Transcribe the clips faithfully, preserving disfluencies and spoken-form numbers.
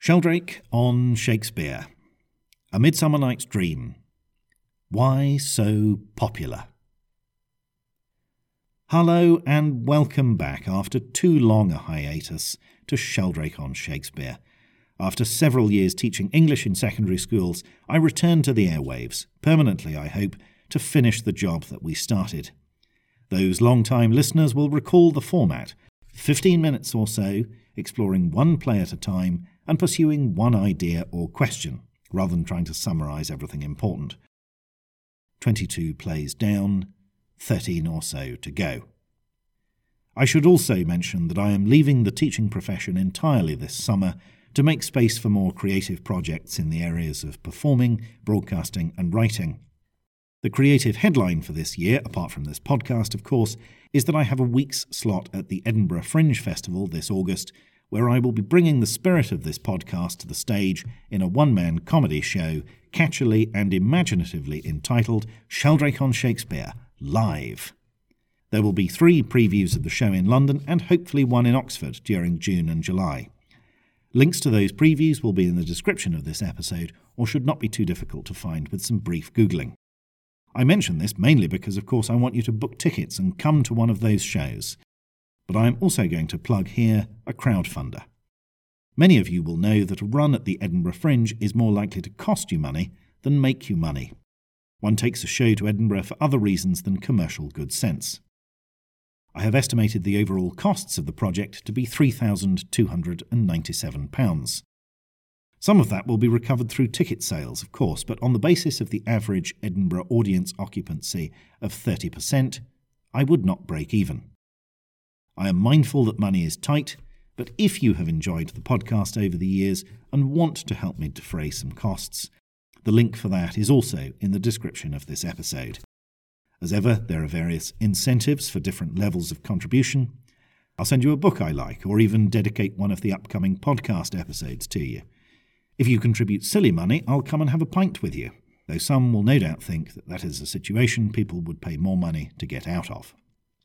Sheldrake on Shakespeare. A Midsummer Night's Dream. Why so popular? Hello and welcome back after too long a hiatus to Sheldrake on Shakespeare. After several years teaching English in secondary schools, I returned to the airwaves, permanently I hope, to finish the job that we started. Those long-time listeners will recall the format, fifteen minutes or so, exploring one play at a time and pursuing one idea or question, rather than trying to summarise everything important. twenty-two plays down, thirteen or so to go. I should also mention that I am leaving the teaching profession entirely this summer to make space for more creative projects in the areas of performing, broadcasting and writing. The creative headline for this year, apart from this podcast of course, is that I have a week's slot at the Edinburgh Fringe Festival this August, where I will be bringing the spirit of this podcast to the stage in a one-man comedy show, catchily and imaginatively entitled Sheldrake on Shakespeare, Live. There will be three previews of the show in London and hopefully one in Oxford during June and July. Links to those previews will be in the description of this episode, or should not be too difficult to find with some brief Googling. I mention this mainly because, of course, I want you to book tickets and come to one of those shows. But I am also going to plug here a crowdfunder. Many of you will know that a run at the Edinburgh Fringe is more likely to cost you money than make you money. One takes a show to Edinburgh for other reasons than commercial good sense. I have estimated the overall costs of the project to be three thousand two hundred ninety-seven pounds. Some of that will be recovered through ticket sales, of course, but on the basis of the average Edinburgh audience occupancy of thirty percent, I would not break even. I am mindful that money is tight, but if you have enjoyed the podcast over the years and want to help me defray some costs, the link for that is also in the description of this episode. As ever, there are various incentives for different levels of contribution. I'll send you a book I like, or even dedicate one of the upcoming podcast episodes to you. If you contribute silly money, I'll come and have a pint with you, though some will no doubt think that that is a situation people would pay more money to get out of.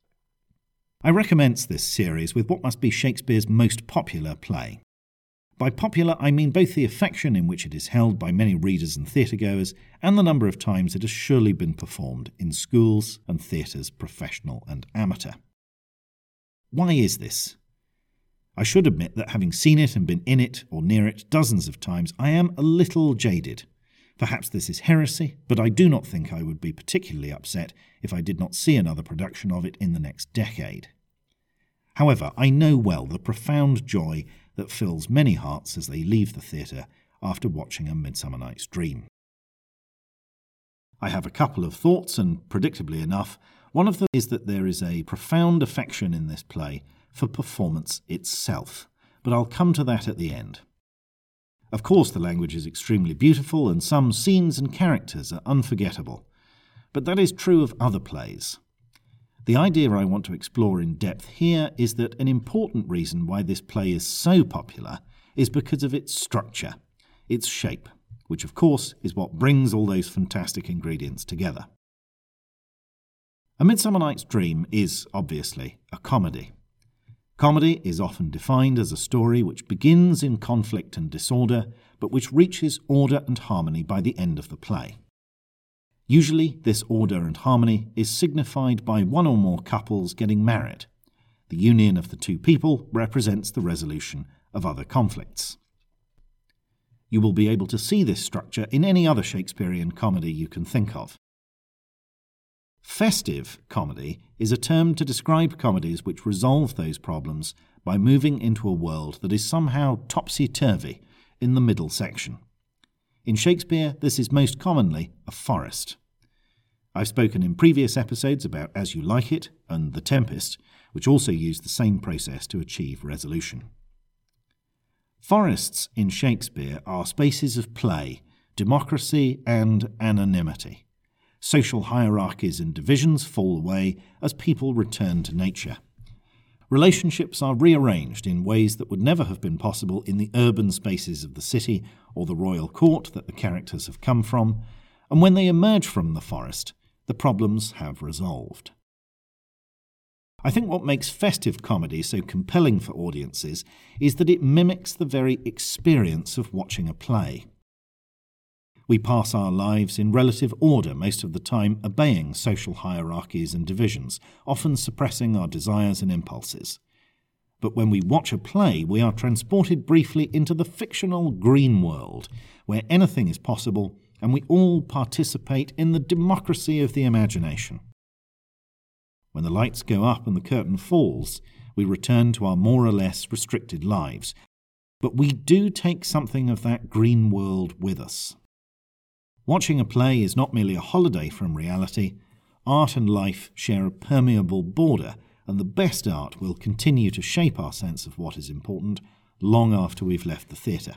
I recommence this series with what must be Shakespeare's most popular play. By popular, I mean both the affection in which it is held by many readers and theatregoers, and the number of times it has surely been performed in schools and theatres, professional and amateur. Why is this? I should admit that having seen it and been in it or near it dozens of times, I am a little jaded. Perhaps this is heresy, but I do not think I would be particularly upset if I did not see another production of it in the next decade. However, I know well the profound joy that fills many hearts as they leave the theatre after watching A Midsummer Night's Dream. I have a couple of thoughts, and predictably enough, one of them is that there is a profound affection in this play for performance itself, but I'll come to that at the end. Of course, the language is extremely beautiful and some scenes and characters are unforgettable, but that is true of other plays. The idea I want to explore in depth here is that an important reason why this play is so popular is because of its structure, its shape, which of course is what brings all those fantastic ingredients together. A Midsummer Night's Dream is, obviously, a comedy. Comedy is often defined as a story which begins in conflict and disorder, but which reaches order and harmony by the end of the play. Usually, this order and harmony is signified by one or more couples getting married. The union of the two people represents the resolution of other conflicts. You will be able to see this structure in any other Shakespearean comedy you can think of. Festive comedy is a term to describe comedies which resolve those problems by moving into a world that is somehow topsy-turvy in the middle section. In Shakespeare, this is most commonly a forest. I've spoken in previous episodes about As You Like It and The Tempest, which also use the same process to achieve resolution. Forests in Shakespeare are spaces of play, democracy and anonymity. Social hierarchies and divisions fall away as people return to nature. Relationships are rearranged in ways that would never have been possible in the urban spaces of the city or the royal court that the characters have come from, and when they emerge from the forest, the problems have resolved. I think what makes festive comedy so compelling for audiences is that it mimics the very experience of watching a play. We pass our lives in relative order, most of the time obeying social hierarchies and divisions, often suppressing our desires and impulses. But when we watch a play, we are transported briefly into the fictional green world, where anything is possible, and we all participate in the democracy of the imagination. When the lights go up and the curtain falls, we return to our more or less restricted lives. But we do take something of that green world with us. Watching a play is not merely a holiday from reality. Art and life share a permeable border, and the best art will continue to shape our sense of what is important long after we've left the theatre.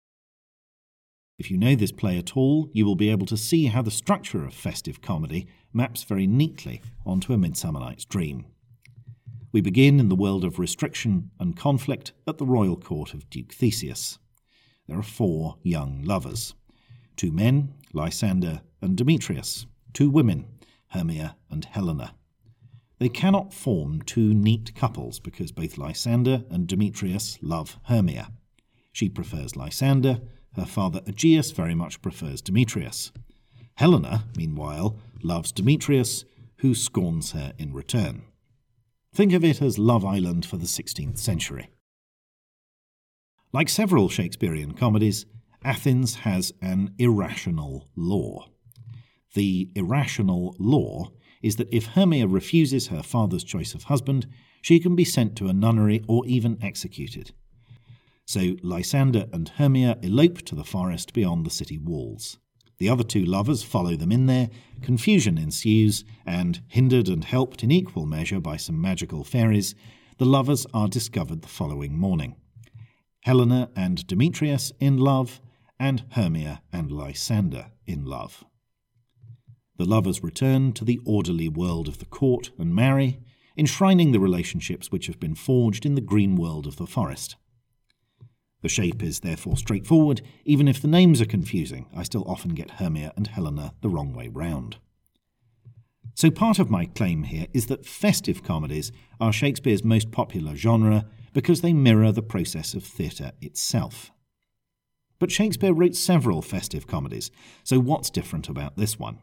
If you know this play at all, you will be able to see how the structure of festive comedy maps very neatly onto A Midsummer Night's Dream. We begin in the world of restriction and conflict at the royal court of Duke Theseus. There are four young lovers. Two men, Lysander and Demetrius. Two women, Hermia and Helena. They cannot form two neat couples because both Lysander and Demetrius love Hermia. She prefers Lysander. Her father Aegeus very much prefers Demetrius. Helena, meanwhile, loves Demetrius, who scorns her in return. Think of it as Love Island for the sixteenth century. Like several Shakespearean comedies, Athens has an irrational law. The irrational law is that if Hermia refuses her father's choice of husband, she can be sent to a nunnery or even executed. So Lysander and Hermia elope to the forest beyond the city walls. The other two lovers follow them in there, confusion ensues, and, hindered and helped in equal measure by some magical fairies, the lovers are discovered the following morning. Helena and Demetrius in love, and Hermia and Lysander in love. The lovers return to the orderly world of the court and marry, enshrining the relationships which have been forged in the green world of the forest. The shape is therefore straightforward. Even if the names are confusing, I still often get Hermia and Helena the wrong way round. So part of my claim here is that festive comedies are Shakespeare's most popular genre because they mirror the process of theatre itself. But Shakespeare wrote several festive comedies, so what's different about this one?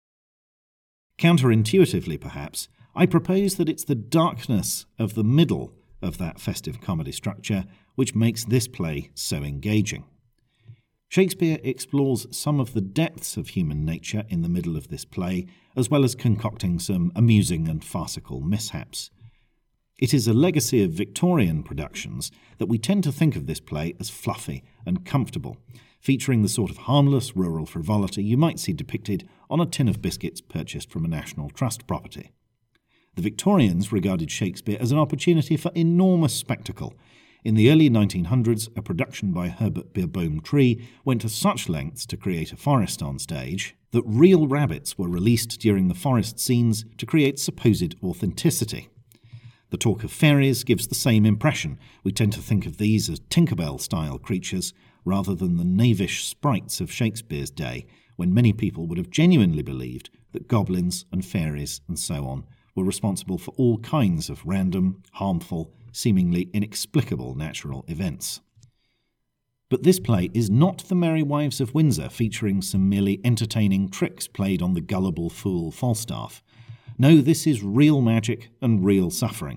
Counterintuitively, perhaps, I propose that it's the darkness of the middle of that festive comedy structure which makes this play so engaging. Shakespeare explores some of the depths of human nature in the middle of this play, as well as concocting some amusing and farcical mishaps. It is a legacy of Victorian productions that we tend to think of this play as fluffy and comfortable, featuring the sort of harmless rural frivolity you might see depicted on a tin of biscuits purchased from a National Trust property. The Victorians regarded Shakespeare as an opportunity for enormous spectacle. In the early nineteen hundreds, a production by Herbert Beerbohm Tree went to such lengths to create a forest on stage that real rabbits were released during the forest scenes to create supposed authenticity. The talk of fairies gives the same impression. We tend to think of these as Tinkerbell-style creatures rather than the knavish sprites of Shakespeare's day, when many people would have genuinely believed that goblins and fairies and so on were responsible for all kinds of random, harmful, seemingly inexplicable natural events. But this play is not The Merry Wives of Windsor, featuring some merely entertaining tricks played on the gullible fool Falstaff. No, this is real magic and real suffering.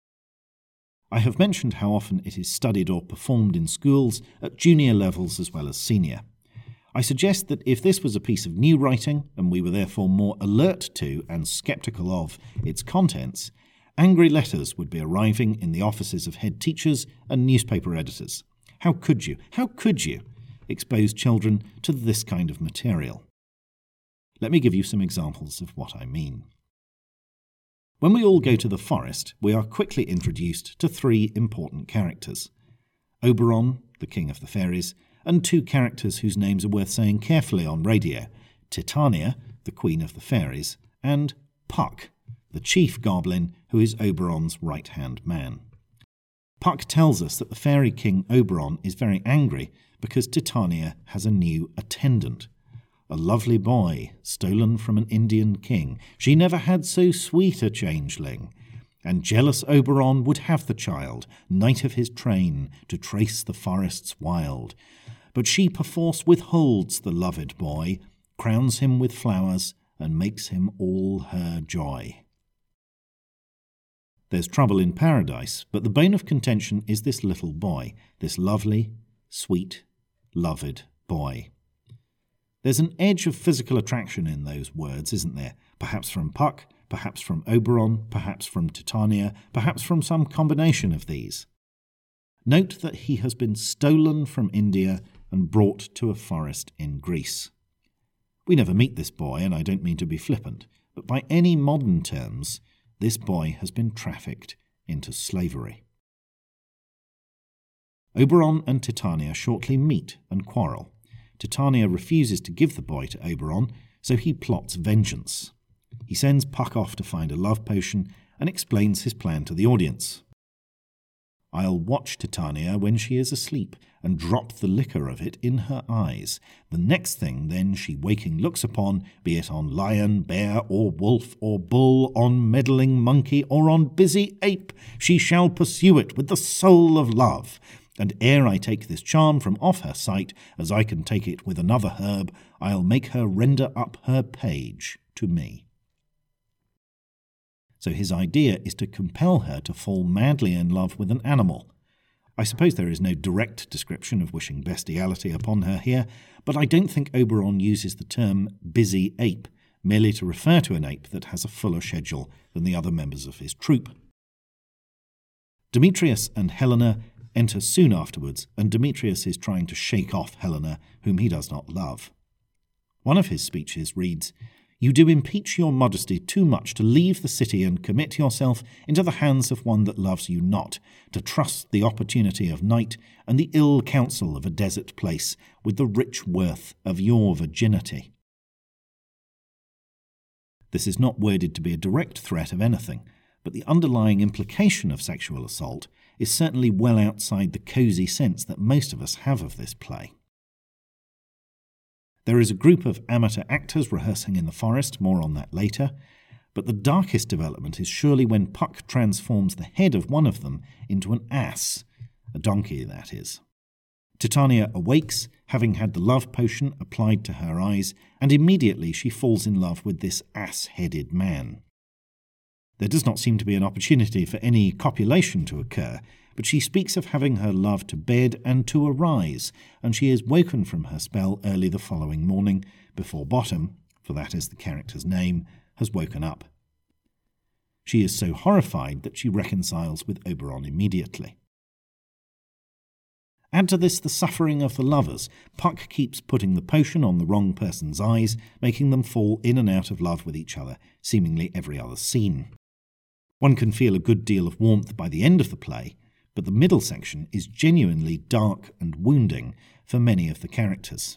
I have mentioned how often it is studied or performed in schools at junior levels as well as senior. I suggest that if this was a piece of new writing, and we were therefore more alert to and sceptical of its contents, angry letters would be arriving in the offices of head teachers and newspaper editors. How could you, how could you expose children to this kind of material? Let me give you some examples of what I mean. When we all go to the forest, we are quickly introduced to three important characters. Oberon, the king of the fairies, and two characters whose names are worth saying carefully on radio, Titania, the queen of the fairies, and Puck, the chief goblin who is Oberon's right-hand man. Puck tells us that the fairy king Oberon is very angry because Titania has a new attendant, a lovely boy stolen from an Indian king. She never had so sweet a changeling. And jealous Oberon would have the child, knight of his train, to trace the forests wild. But she perforce withholds the loved boy, crowns him with flowers, and makes him all her joy. There's trouble in paradise, but the bone of contention is this little boy, this lovely, sweet, loved boy. There's an edge of physical attraction in those words, isn't there? Perhaps from Puck, perhaps from Oberon, perhaps from Titania, perhaps from some combination of these. Note that he has been stolen from India and brought to a forest in Greece. We never meet this boy, and I don't mean to be flippant, but by any modern terms, this boy has been trafficked into slavery. Oberon and Titania shortly meet and quarrel. Titania refuses to give the boy to Oberon, so he plots vengeance. He sends Puck off to find a love potion and explains his plan to the audience. I'll watch Titania when she is asleep and drop the liquor of it in her eyes. The next thing then she waking looks upon, be it on lion, bear, or wolf, or bull, on meddling monkey, or on busy ape, she shall pursue it with the soul of love. And ere I take this charm from off her sight, as I can take it with another herb, I'll make her render up her page to me. So his idea is to compel her to fall madly in love with an animal. I suppose there is no direct description of wishing bestiality upon her here, but I don't think Oberon uses the term busy ape merely to refer to an ape that has a fuller schedule than the other members of his troupe. Demetrius and Helena enter soon afterwards, and Demetrius is trying to shake off Helena, whom he does not love. One of his speeches reads, "You do impeach your modesty too much to leave the city and commit yourself into the hands of one that loves you not, to trust the opportunity of night and the ill counsel of a desert place with the rich worth of your virginity." This is not worded to be a direct threat of anything, but the underlying implication of sexual assault is certainly well outside the cosy sense that most of us have of this play. There is a group of amateur actors rehearsing in the forest, more on that later, but the darkest development is surely when Puck transforms the head of one of them into an ass, a donkey that is. Titania awakes, having had the love potion applied to her eyes, and immediately she falls in love with this ass-headed man. There does not seem to be an opportunity for any copulation to occur, but she speaks of having her love to bed and to arise, and she is woken from her spell early the following morning, before Bottom, for that is the character's name, has woken up. She is so horrified that she reconciles with Oberon immediately. Add to this the suffering of the lovers. Puck keeps putting the potion on the wrong person's eyes, making them fall in and out of love with each other, seemingly every other scene. One can feel a good deal of warmth by the end of the play, but the middle section is genuinely dark and wounding for many of the characters.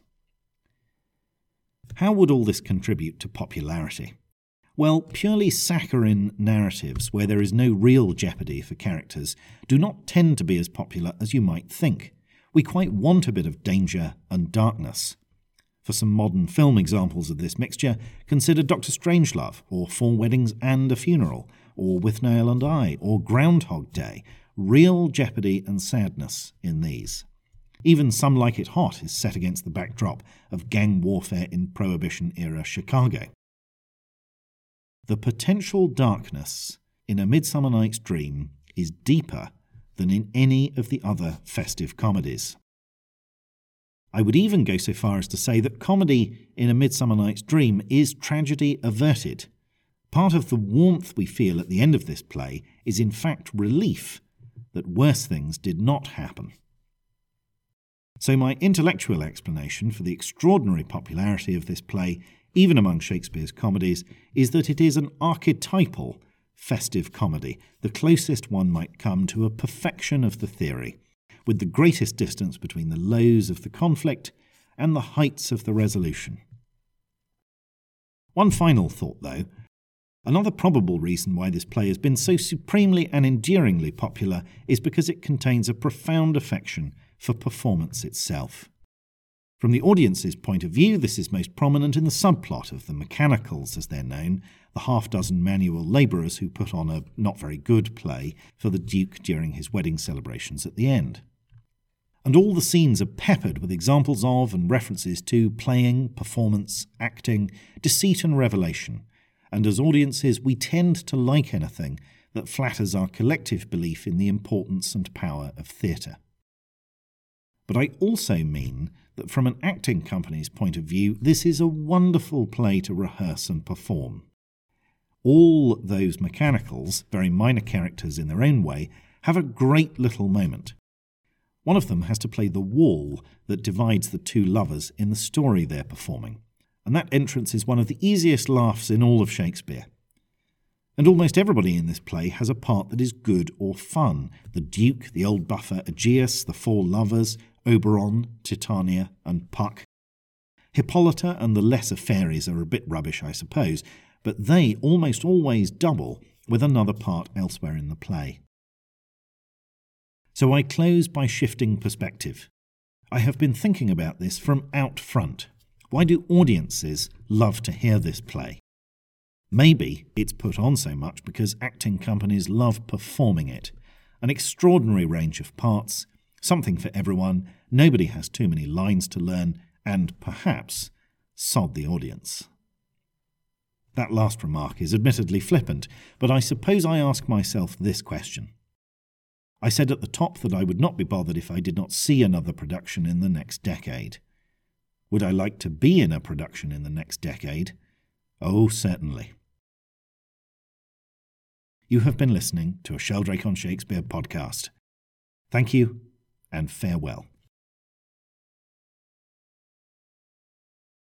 How would all this contribute to popularity? Well, purely saccharine narratives where there is no real jeopardy for characters do not tend to be as popular as you might think. We quite want a bit of danger and darkness. For some modern film examples of this mixture, consider Doctor Strangelove, or Four Weddings and a Funeral, or Withnail and I, or Groundhog Day. Real jeopardy and sadness in these. Even Some Like It Hot is set against the backdrop of gang warfare in Prohibition-era Chicago. The potential darkness in A Midsummer Night's Dream is deeper than in any of the other festive comedies. I would even go so far as to say that comedy in A Midsummer Night's Dream is tragedy averted. Part of the warmth we feel at the end of this play is in fact relief that worse things did not happen. So my intellectual explanation for the extraordinary popularity of this play, even among Shakespeare's comedies, is that it is an archetypal festive comedy, the closest one might come to a perfection of the theory, with the greatest distance between the lows of the conflict and the heights of the resolution. One final thought, though. Another probable reason why this play has been so supremely and enduringly popular is because it contains a profound affection for performance itself. From the audience's point of view, this is most prominent in the subplot of the mechanicals, as they're known, the half-dozen manual labourers who put on a not very good play for the Duke during his wedding celebrations at the end. And all the scenes are peppered with examples of and references to playing, performance, acting, deceit and revelation, and as audiences we tend to like anything that flatters our collective belief in the importance and power of theatre. But I also mean that from an acting company's point of view, this is a wonderful play to rehearse and perform. All those mechanicals, very minor characters in their own way, have a great little moment. One of them has to play the wall that divides the two lovers in the story they're performing, and that entrance is one of the easiest laughs in all of Shakespeare. And almost everybody in this play has a part that is good or fun. The Duke, the old buffer Aegeus, the four lovers, Oberon, Titania and Puck. Hippolyta and the lesser fairies are a bit rubbish, I suppose, but they almost always double with another part elsewhere in the play. So I close by shifting perspective. I have been thinking about this from out front. Why do audiences love to hear this play? Maybe it's put on so much because acting companies love performing it. An extraordinary range of parts, something for everyone, nobody has too many lines to learn, and perhaps sod the audience. That last remark is admittedly flippant, but I suppose I ask myself this question. I said at the top that I would not be bothered if I did not see another production in the next decade. Would I like to be in a production in the next decade? Oh, certainly. You have been listening to a Sheldrake on Shakespeare podcast. Thank you, and farewell.